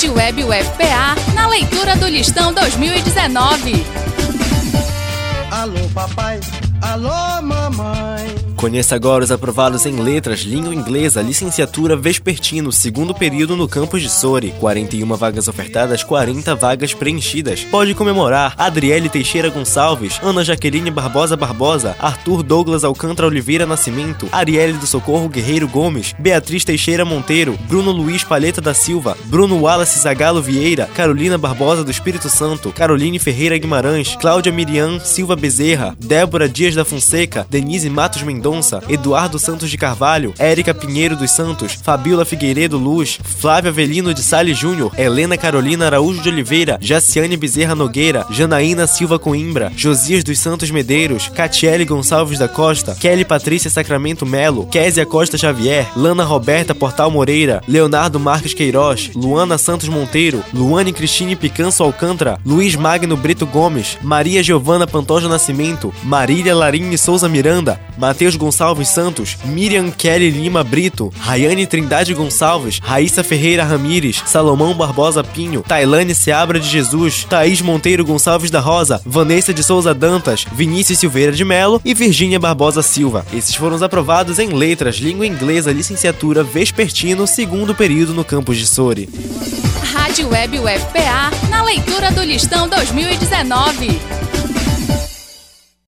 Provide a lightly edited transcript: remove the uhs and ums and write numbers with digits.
Rádio Web UFPA, na leitura do Listão 2019. Alô papai, alô mamãe. Conheça agora os aprovados em Letras, Língua Inglesa, Licenciatura Vespertino, segundo período no campus de Soure. 41 vagas ofertadas, 40 vagas preenchidas. Pode comemorar Adriele Teixeira Gonçalves, Ana Jaqueline Barbosa Barbosa, Arthur Douglas Alcântara Oliveira Nascimento, Arielle do Socorro Guerreiro Gomes, Beatriz Teixeira Monteiro, Bruno Luiz Palheta da Silva, Bruno Wallace Zagalo Vieira, Carolina Barbosa do Espírito Santo, Caroline Ferreira Guimarães, Cláudia Miriam Silva Bezerra, Débora Dias da Fonseca, Denise Matos Mendonça, Eduardo Santos de Carvalho, Érica Pinheiro dos Santos, Fabiola Figueiredo Luz, Flávia Avelino de Salles Júnior, Helena Carolina Araújo de Oliveira, Jaciane Bezerra Nogueira, Janaína Silva Coimbra, Josias dos Santos Medeiros, Catiele Gonçalves da Costa, Kelly Patrícia Sacramento Melo, Késia Costa Xavier, Lana Roberta Portal Moreira, Leonardo Marques Queiroz, Luana Santos Monteiro, Luane Cristine Picanço Alcântara, Luiz Magno Brito Gomes, Maria Giovana Pantoja Nascimento, Marília Larine Souza Miranda, Matheus Gonçalves Santos, Miriam Kelly Lima Brito, Rayane Trindade Gonçalves, Raíssa Ferreira Ramires, Salomão Barbosa Pinho, Tailane Seabra de Jesus, Thaís Monteiro Gonçalves da Rosa, Vanessa de Souza Dantas, Vinícius Silveira de Melo e Virgínia Barbosa Silva. Esses foram os aprovados em Letras, Língua Inglesa, Licenciatura Vespertino, segundo período no campus de Soure. Rádio Web UFPA, na leitura do Listão 2019.